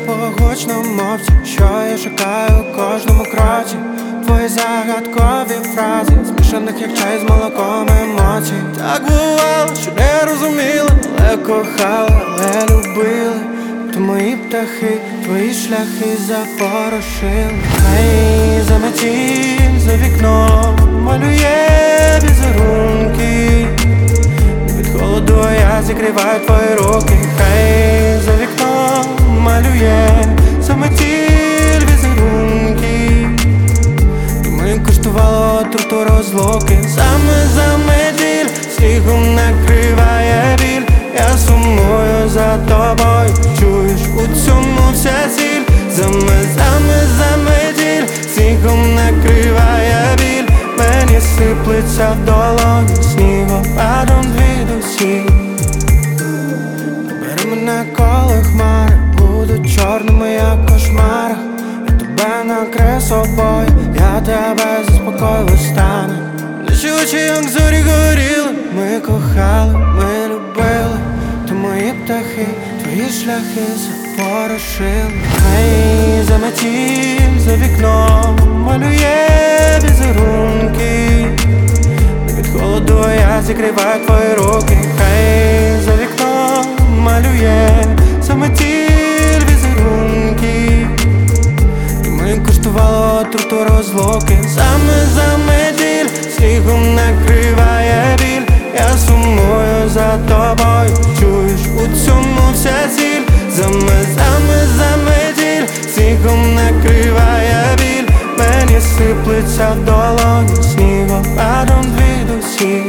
гучно мовці, що я шукаю у кожному кроці. Твої загадкові фрази, змішаних як чай з молоком емоцій. Так бувало, що не розуміли, але кохали, але любили. То мої птахи, твої шляхи запорошили. Хай заметіль за вікном малює візерунки. Від холоду я зігріваю твої руки. Хай за вікном малює заметіль візерунки. І ми коштували отруту розлуки. Саме заметіль снігом накриває біль. Я сумую за тобою, чуєш, у цьому вся ціль. Заметіль снігом накриває біль. Мені сиплеться в долоні снігопадом звідусіль. Бери мене, коли хмари будуть чорними, як кошмари. Я тебе накрию собою, я тебе заспокою стану. Наші очі, як зорі горіли, ми кохали, ми любили. То мої птахи, твої шляхи запорошили. Хай заметіль за вікном малює візерунки. Від холоду я зігріваю твої руки. Хай за вікном малює заметіль візерунки. І ми коштували отруту розлуки. Саме заметіль снігом накриває біль. Я сумую за тобою, чуєш, у цьому вся ціль. Заметіль снігом накриває біль. Мені сиплеться в долоні снігопадом звідусіль.